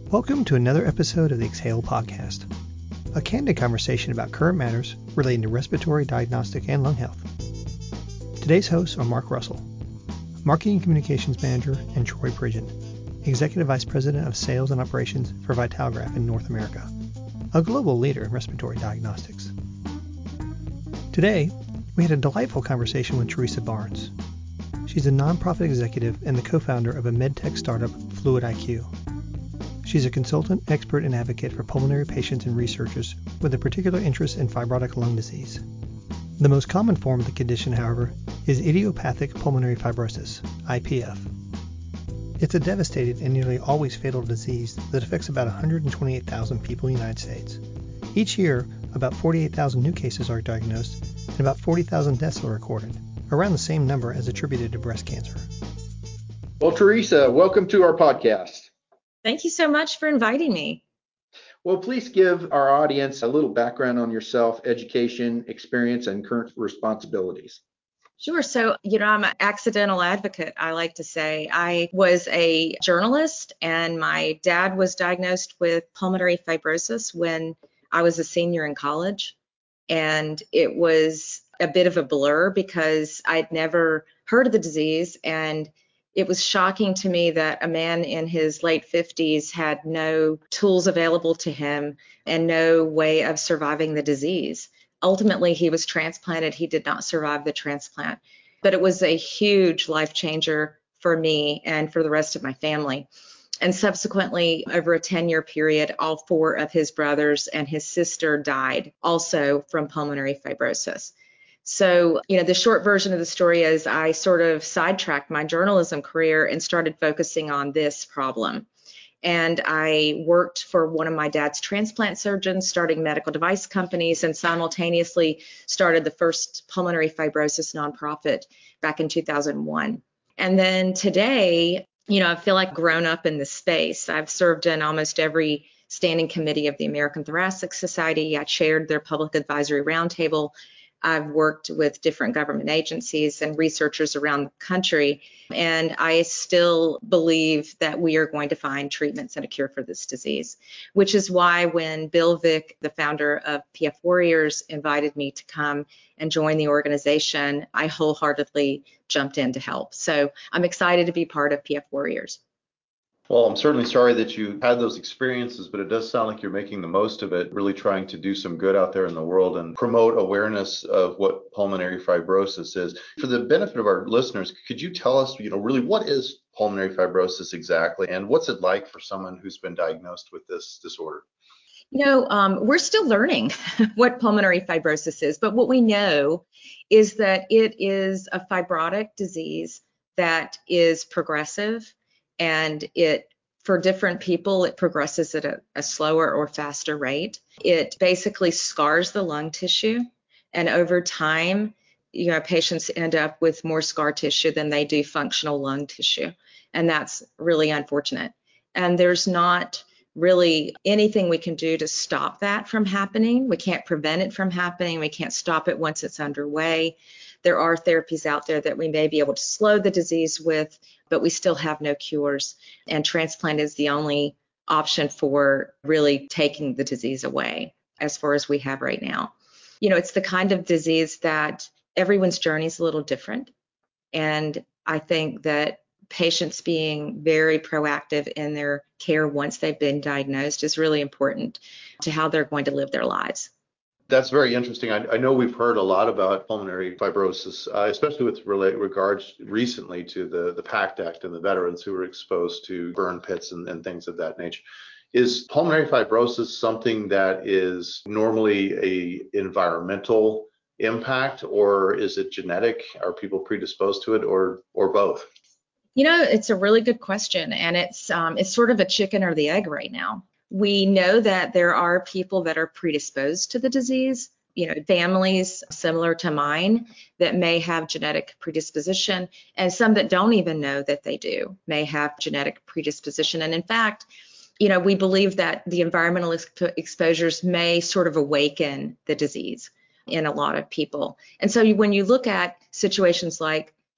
Welcome to another episode of the Exhale Podcast, a candid conversation about current matters relating to respiratory, diagnostic, and lung health. Today's hosts are Mark Russell, Marketing Communications Manager, and Troy Pridgeon, Executive Vice President of Sales and Operations for Vitalgraph in North America, a global leader in respiratory diagnostics. Today, we had a delightful conversation with Teresa Barnes. She's a nonprofit executive and the co-founder of a medtech startup, Fluid IQ. She's a consultant, expert, and advocate for pulmonary patients and researchers with a particular interest in fibrotic lung disease. The most common form of the condition, however, is idiopathic pulmonary fibrosis, IPF. It's a devastating and nearly always fatal disease that affects about 128,000 people in the United States. Each year, about 48,000 new cases are diagnosed and about 40,000 deaths are recorded, around the same number as attributed to breast cancer. Well, Teresa, welcome to our podcast. Thank you so much for inviting me. Well, please give our audience a little background on yourself, education, experience, and current responsibilities. Sure. So, I'm an accidental advocate, I like to say. I was a journalist, and my dad was diagnosed with pulmonary fibrosis when I was a senior in college. And it was a bit of a blur because I'd never heard of the disease, and it was shocking to me that a man in his late 50s had no tools available to him and no way of surviving the disease. Ultimately, he was transplanted. He did not survive the transplant, but it was a huge life changer for me and for the rest of my family. And subsequently, over a 10-year period, all four of his brothers and his sister died also from pulmonary fibrosis. So, the short version of the story is I sort of sidetracked my journalism career and started focusing on this problem. And I worked for one of my dad's transplant surgeons, starting medical device companies, and simultaneously started the first pulmonary fibrosis nonprofit back in 2001. And then today, I feel like grown up in this space. I've served in almost every standing committee of the American Thoracic Society. I chaired their public advisory roundtable. I've worked with different government agencies and researchers around the country, and I still believe that we are going to find treatments and a cure for this disease, which is why when Bill Vick, the founder of PF Warriors, invited me to come and join the organization, I wholeheartedly jumped in to help. So I'm excited to be part of PF Warriors. Well, I'm certainly sorry that you had those experiences, but it does sound like you're making the most of it, really trying to do some good out there in the world and promote awareness of what pulmonary fibrosis is. For the benefit of our listeners, could you tell us, really what is pulmonary fibrosis exactly, and what's it like for someone who's been diagnosed with this disorder? We're still learning what pulmonary fibrosis is, but what we know is that it is a fibrotic disease that is progressive. And for different people, it progresses at a slower or faster rate. It basically scars the lung tissue. And over time, patients end up with more scar tissue than they do functional lung tissue. And that's really unfortunate. And there's not really anything we can do to stop that from happening. We can't prevent it from happening. We can't stop it once it's underway. There are therapies out there that we may be able to slow the disease with, but we still have no cures. And transplant is the only option for really taking the disease away as far as we have right now. It's the kind of disease that everyone's journey is a little different. And I think that patients being very proactive in their care once they've been diagnosed is really important to how they're going to live their lives. That's very interesting. I know we've heard a lot about pulmonary fibrosis, especially with regards recently to the PACT Act and the veterans who were exposed to burn pits and things of that nature. Is pulmonary fibrosis something that is normally a environmental impact, or is it genetic? Are people predisposed to it, or both? It's a really good question, and it's sort of a chicken or the egg right now. We know that there are people that are predisposed to the disease, families similar to mine that may have genetic predisposition, and some that don't even know that they do may have genetic predisposition. And in fact, we believe that the environmental exposures may sort of awaken the disease in a lot of people. And so when you look at situations like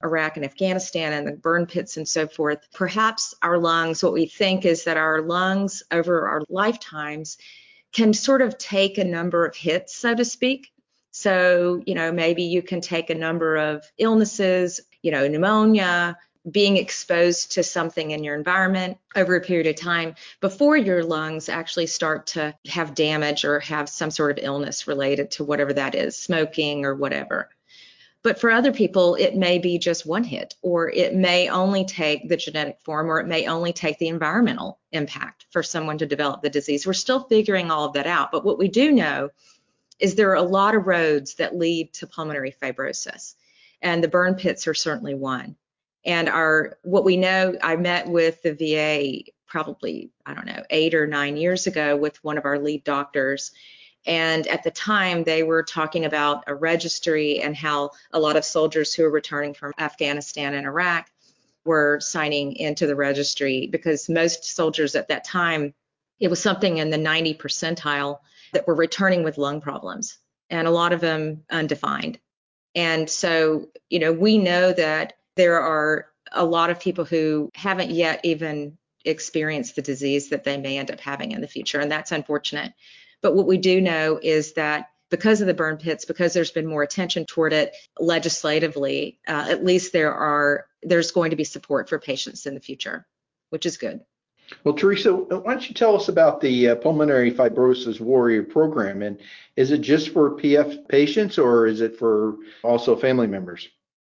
Iraq and Afghanistan and the burn pits and so forth, perhaps our lungs, what we think is that our lungs over our lifetimes can sort of take a number of hits, so to speak. So, maybe you can take a number of illnesses, pneumonia, being exposed to something in your environment over a period of time before your lungs actually start to have damage or have some sort of illness related to whatever that is, smoking or whatever. But for other people, it may be just one hit, or it may only take the genetic form, or it may only take the environmental impact for someone to develop the disease. We're still figuring all of that out. But what we do know is there are a lot of roads that lead to pulmonary fibrosis, and the burn pits are certainly one. And what we know, I met with the VA probably, 8 or 9 years ago with one of our lead doctors. And at the time, they were talking about a registry and how a lot of soldiers who were returning from Afghanistan and Iraq were signing into the registry, because most soldiers at that time, it was something in the 90 percentile that were returning with lung problems, and a lot of them undefined. And so, we know that there are a lot of people who haven't yet even experienced the disease that they may end up having in the future, and that's unfortunate. But what we do know is that because of the burn pits, because there's been more attention toward it legislatively, at least there's going to be support for patients in the future, which is good. Well, Teresa, why don't you tell us about the Pulmonary Fibrosis Warrior Program, and is it just for PF patients, or is it for also family members?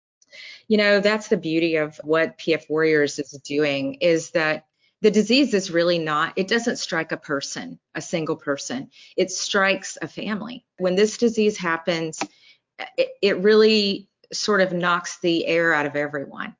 That's the beauty of what PF Warriors is doing, is that the disease is really it doesn't strike a single person. It strikes a family. When this disease happens, it really sort of knocks the air out of everyone.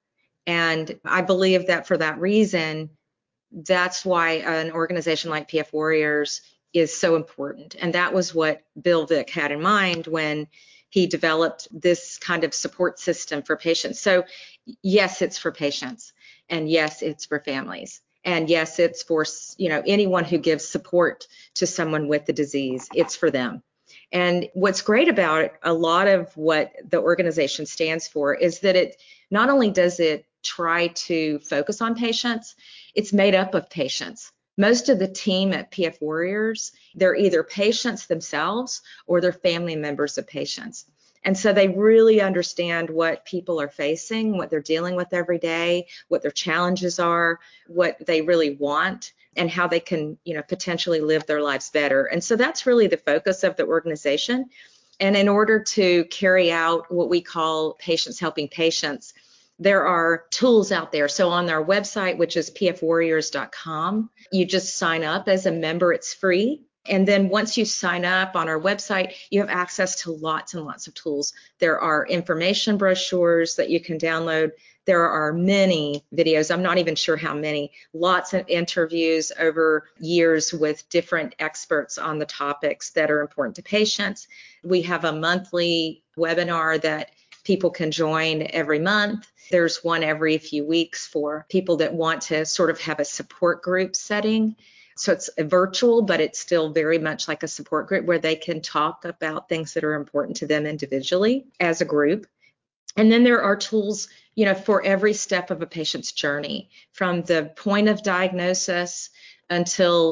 And I believe that for that reason, that's why an organization like PF Warriors is so important. And that was what Bill Vick had in mind when he developed this kind of support system for patients. So yes, it's for patients, and yes, it's for families. And yes, it's for, anyone who gives support to someone with the disease, it's for them. And what's great about a lot of what the organization stands for is that it not only does it try to focus on patients, it's made up of patients. Most of the team at PF Warriors, they're either patients themselves or they're family members of patients. And so they really understand what people are facing, what they're dealing with every day, what their challenges are, what they really want, and how they can, potentially live their lives better. And so that's really the focus of the organization. And in order to carry out what we call patients helping patients, there are tools out there. So on our website, which is pfwarriors.com, you just sign up as a member. It's free. And then once you sign up on our website, you have access to lots and lots of tools. There are information brochures that you can download. There are many videos, I'm not even sure how many, lots of interviews over years with different experts on the topics that are important to patients. We have a monthly webinar that people can join every month. There's one every few weeks for people that want to sort of have a support group setting. So it's virtual, but it's still very much like a support group where they can talk about things that are important to them individually as a group. And then there are tools, for every step of a patient's journey, from the point of diagnosis until,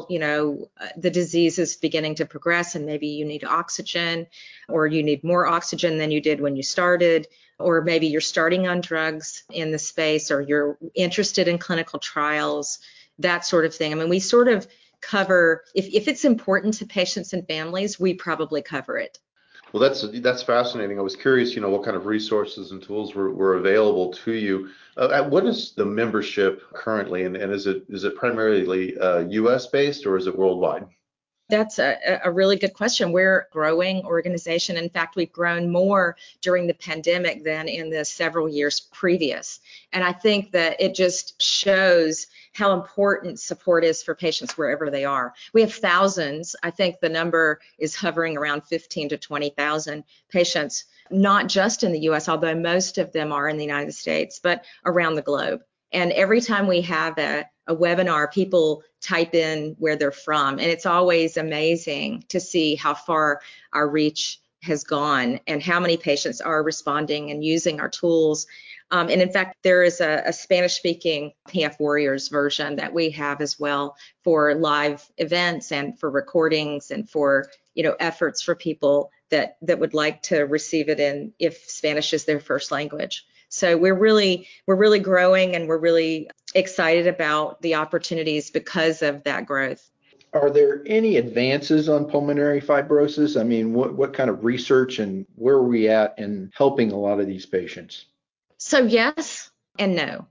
the disease is beginning to progress and maybe you need oxygen, or you need more oxygen than you did when you started, or maybe you're starting on drugs in the space, or you're interested in clinical trials, that sort of thing. I mean, we sort of cover, if it's important to patients and families, we probably cover it. Well, that's fascinating. I was curious, what kind of resources and tools were available to you. What is the membership currently, and is it primarily U.S. based, or is it worldwide? That's a really good question. We're a growing organization. In fact, we've grown more during the pandemic than in the several years previous. And I think that it just shows how important support is for patients wherever they are. We have thousands. I think the number is hovering around 15 to 20,000 patients, not just in the U.S., although most of them are in the United States, but around the globe. And every time we have a webinar, people type in where they're from. And it's always amazing to see how far our reach has gone and how many patients are responding and using our tools. And in fact, there is a Spanish-speaking PF Warriors version that we have as well for live events and for recordings and for, efforts for people that would like to receive it in if Spanish is their first language. So we're really growing, and we're really excited about the opportunities because of that growth. Are there any advances on pulmonary fibrosis? I mean, what kind of research and where are we at in helping a lot of these patients? So yes and no.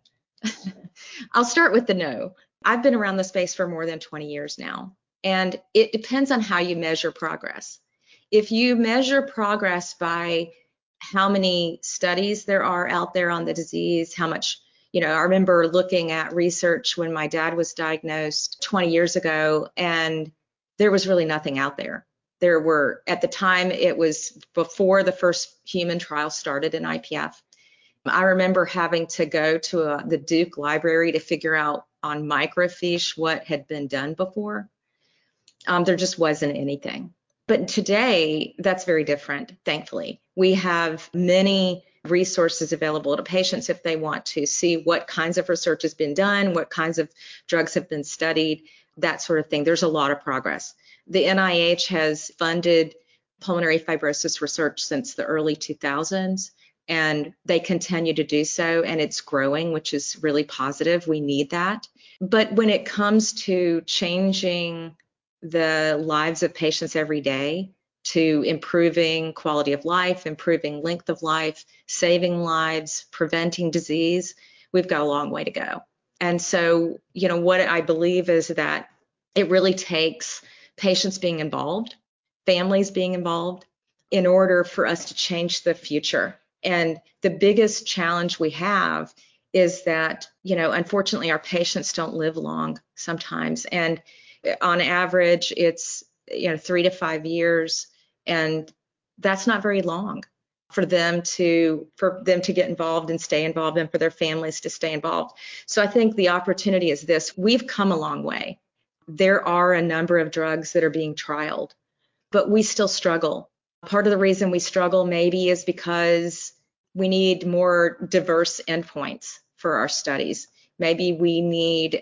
I'll start with the no. I've been around the space for more than 20 years now, and it depends on how you measure progress. If you measure progress by how many studies there are out there on the disease, how much, I remember looking at research when my dad was diagnosed 20 years ago, and there was really nothing out there. There were, at the time, it was before the first human trial started in IPF. I remember having to go to the Duke Library to figure out on microfiche what had been done before. There just wasn't anything. But today, that's very different, thankfully. We have many resources available to patients if they want to see what kinds of research has been done, what kinds of drugs have been studied, that sort of thing. There's a lot of progress. The NIH has funded pulmonary fibrosis research since the early 2000s, and they continue to do so, and it's growing, which is really positive. We need that. But when it comes to changing the lives of patients every day, to improving quality of life, improving length of life, saving lives, preventing disease, we've got a long way to go. And so, what I believe is that it really takes patients being involved, families being involved, in order for us to change the future. And the biggest challenge we have is that, unfortunately, our patients don't live long sometimes. And on average, it's 3 to 5 years, and that's not very long for them to get involved and stay involved, and for their families to stay involved. So I think the opportunity is this: we've come a long way. There are a number of drugs that are being trialed, but we still struggle. Part of the reason we struggle maybe is because we need more diverse endpoints for our studies. Maybe we need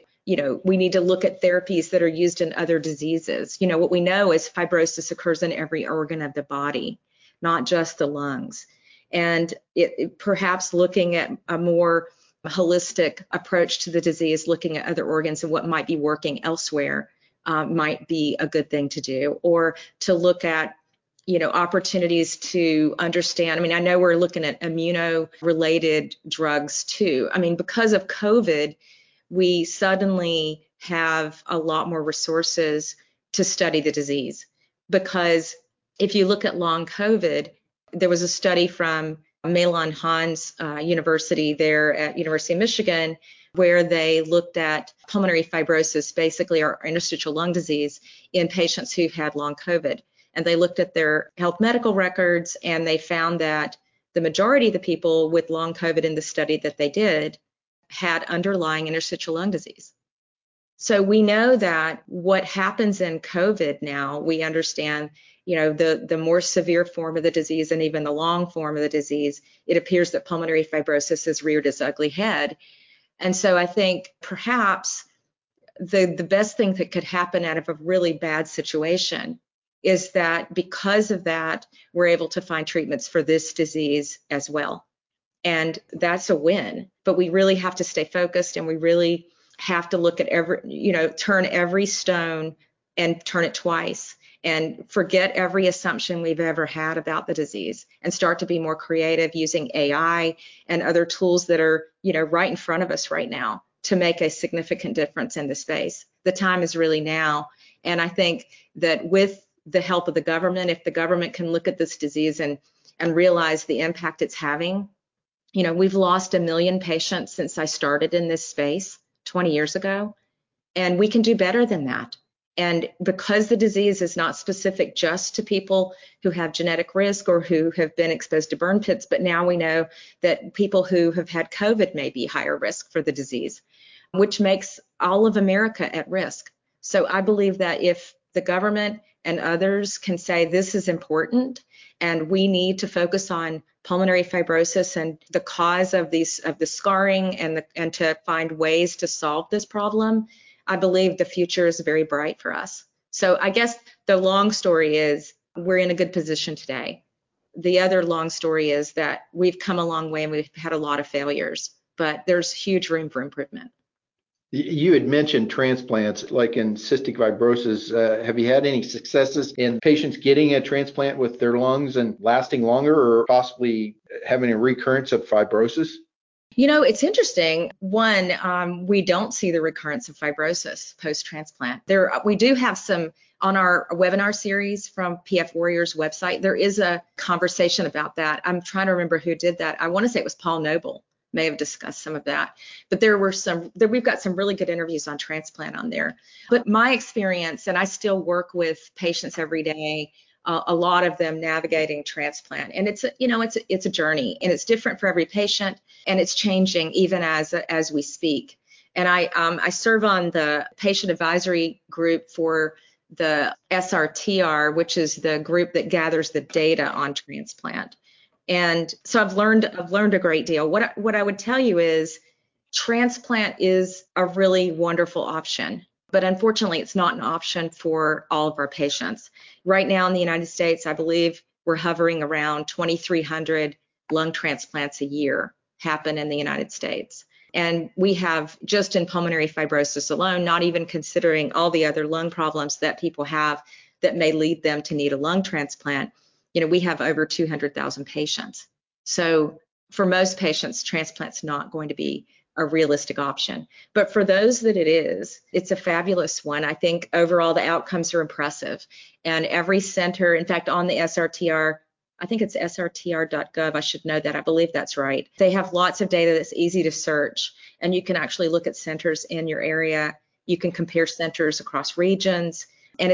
to look at therapies that are used in other diseases. What we know is fibrosis occurs in every organ of the body, not just the lungs. And perhaps looking at a more holistic approach to the disease, looking at other organs and what might be working elsewhere, might be a good thing to do, or to look at opportunities to understand. I know we're looking at immuno-related drugs too. Because of COVID, we suddenly have a lot more resources to study the disease. Because if you look at long COVID, there was a study from Mahlon Hans University there at University of Michigan, where they looked at pulmonary fibrosis, basically our interstitial lung disease, in patients who had long COVID. And they looked at their health medical records, and they found that the majority of the people with long COVID in the study that they did had underlying interstitial lung disease. So we know that what happens in COVID now, we understand, the more severe form of the disease and even the long form of the disease, it appears that pulmonary fibrosis has reared its ugly head. And so I think perhaps the best thing that could happen out of a really bad situation is that because of that, we're able to find treatments for this disease as well. And that's a win. But we really have to stay focused, and we really have to look at turn every stone and turn it twice, and forget every assumption we've ever had about the disease, and start to be more creative using AI and other tools that are, right in front of us right now to make a significant difference in the space. The time is really now. And I think that with the help of the government, if the government can look at this disease and realize the impact it's having, we've lost 1 million patients since I started in this space 20 years ago, and we can do better than that. And because the disease is not specific just to people who have genetic risk or who have been exposed to burn pits, but now we know that people who have had COVID may be higher risk for the disease, which makes all of America at risk. So I believe that if the government and others can say this is important and we need to focus on pulmonary fibrosis and the cause of the scarring and to find ways to solve this problem, I believe the future is very bright for us. So I guess the long story is we're in a good position today. The other long story is that we've come a long way and we've had a lot of failures, but there's huge room for improvement. You had mentioned transplants, like in cystic fibrosis. Have you had any successes in patients getting a transplant with their lungs and lasting longer, or possibly having a recurrence of fibrosis? You know, it's interesting. One, we don't see the recurrence of fibrosis post-transplant. We do have some on our webinar series from PF Warriors website. There is a conversation about that. I'm trying to remember who did that. I want to say it was Paul Noble. May have discussed some of that, but we've got some really good interviews on transplant on there. But my experience, and I still work with patients every day, a lot of them navigating transplant, and it's a journey, and it's different for every patient, and it's changing even as we speak. And I serve on the patient advisory group for the SRTR, which is the group that gathers the data on transplant. And so I've learned a great deal. What I would tell you is transplant is a really wonderful option, but unfortunately it's not an option for all of our patients. Right now in the United States, I believe we're hovering around 2,300 lung transplants a year happen in the United States. And we have, just in pulmonary fibrosis alone, not even considering all the other lung problems that people have that may lead them to need a lung transplant, we have over 200,000 patients. So for most patients, transplant's not going to be a realistic option. But for those that it is, it's a fabulous one. I think overall the outcomes are impressive. And every center, in fact, on the SRTR, I think it's srtr.gov, I should know that, I believe that's right. They have lots of data that's easy to search, and you can actually look at centers in your area. You can compare centers across regions, and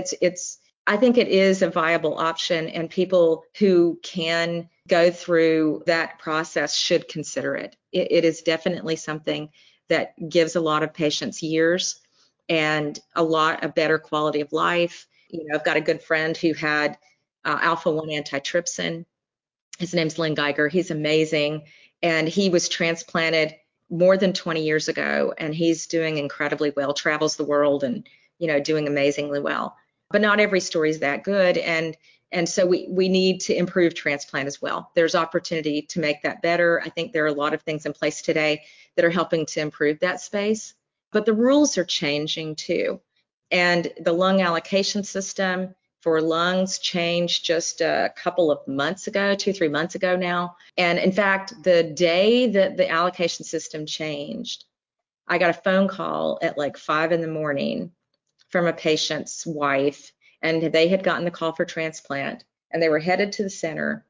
I think it is a viable option, and people who can go through that process should consider it. It is definitely something that gives a lot of patients years and a better quality of life. I've got a good friend who had alpha-1 antitrypsin. His name's Lynn Geiger. He's amazing, and he was transplanted more than 20 years ago, and he's doing incredibly well, travels the world and, doing amazingly well. But not every story is that good, and so we need to improve transplant as well. There's opportunity to make that better. I think there are a lot of things in place today that are helping to improve that space, but the rules are changing too. And the lung allocation system for lungs changed just a couple of months ago, 2-3 months ago now. And in fact, the day that the allocation system changed, I got a phone call at like 5 a.m. from a patient's wife, and they had gotten the call for transplant, and they were headed to the center.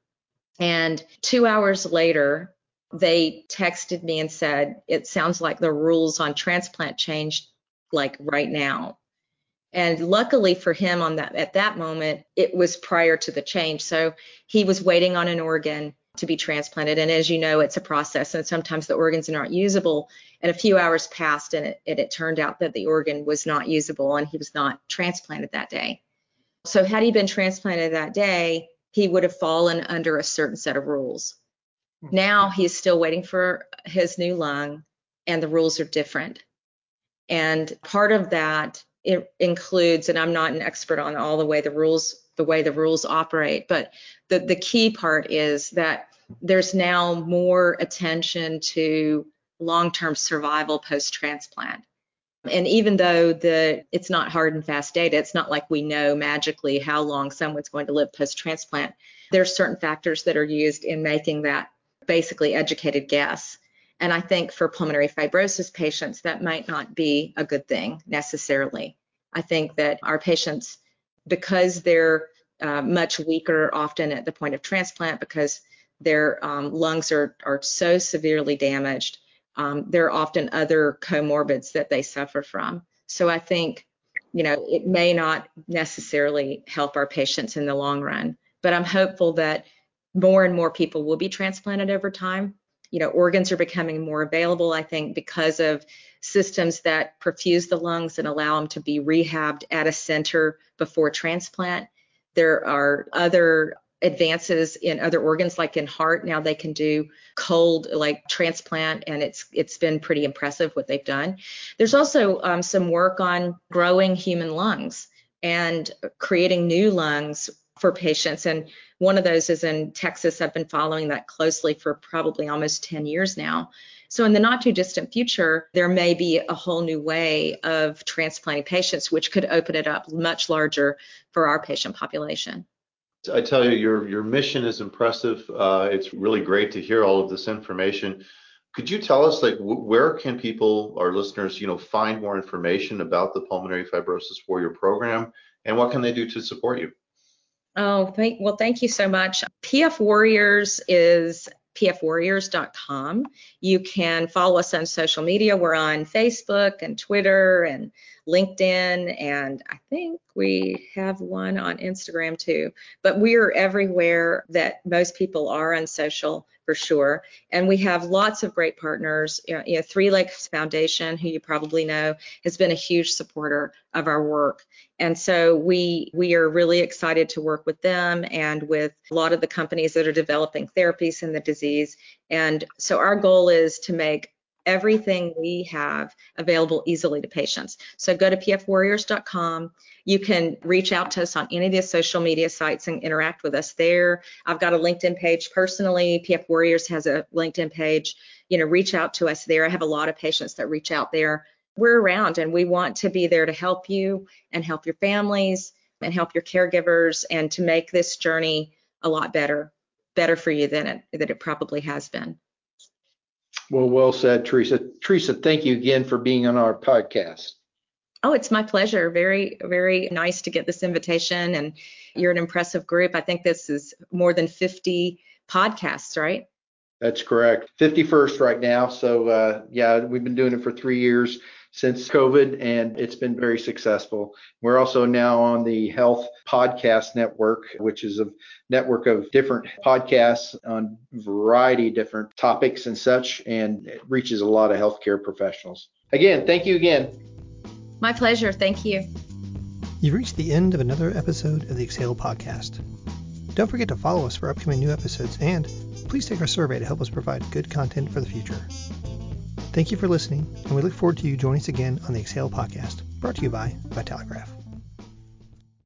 And 2 hours later, they texted me and said, it sounds like the rules on transplant changed like right now. And luckily for him at that moment, it was prior to the change. So he was waiting on an organ to be transplanted. And as you know, it's a process, and sometimes the organs are not usable. And a few hours passed, and it turned out that the organ was not usable, and he was not transplanted that day. So had he been transplanted that day, he would have fallen under a certain set of rules. Now he's still waiting for his new lung, and the rules are different. And part of that, it includes, and I'm not an expert on all the way the rules operate, but the key part is that there's now more attention to long-term survival post-transplant. And even though it's not hard and fast data, it's not like we know magically how long someone's going to live post-transplant. There are certain factors that are used in making that basically educated guess. And I think for pulmonary fibrosis patients, that might not be a good thing necessarily. I think that our patients, because they're much weaker often at the point of transplant, because their lungs are so severely damaged, there are often other comorbids that they suffer from. So I think, it may not necessarily help our patients in the long run, but I'm hopeful that more and more people will be transplanted over time. Organs are becoming more available, I think, because of systems that perfuse the lungs and allow them to be rehabbed at a center before transplant. There are other advances in other organs, like in heart. Now they can do cold, like transplant, and it's been pretty impressive what they've done. There's also some work on growing human lungs and creating new lungs for patients. And one of those is in Texas. I've been following that closely for probably almost 10 years now. So in the not too distant future, there may be a whole new way of transplanting patients, which could open it up much larger for our patient population. I tell you, your mission is impressive. It's really great to hear all of this information. Could you tell us, like, where can people, our listeners, find more information about the pulmonary fibrosis warrior program, and what can they do to support you? Oh, thank you so much. PF Warriors is pfwarriors.com. You can follow us on social media. We're on Facebook and Twitter and LinkedIn, and I think we have one on Instagram too. But we're everywhere that most people are on social, for sure. And we have lots of great partners. Three Lakes Foundation, who you probably know, has been a huge supporter of our work. And so we are really excited to work with them and with a lot of the companies that are developing therapies in the disease. And so our goal is to make everything we have available easily to patients. So go to pfwarriors.com. You can reach out to us on any of the social media sites and interact with us there. I've got a LinkedIn page personally. PF Warriors has a LinkedIn page. Reach out to us there. I have a lot of patients that reach out there. We're around, and we want to be there to help you and help your families and help your caregivers, and to make this journey a lot better for you than it probably has been. Well said, Teresa. Teresa, thank you again for being on our podcast. Oh, it's my pleasure. Very, very nice to get this invitation, and you're an impressive group. I think this is more than 50 podcasts, right? That's correct. 51st right now. So we've been doing it for 3 years since COVID, and it's been very successful. We're also now on the Health Podcast Network, which is a network of different podcasts on a variety of different topics and such, and it reaches a lot of healthcare professionals. Again, thank you again. My pleasure. Thank you. You've reached the end of another episode of the Exhale Podcast. Don't forget to follow us for upcoming new episodes, and please take our survey to help us provide good content for the future. Thank you for listening, and we look forward to you joining us again on the Exhale Podcast, brought to you by Vitaligraph.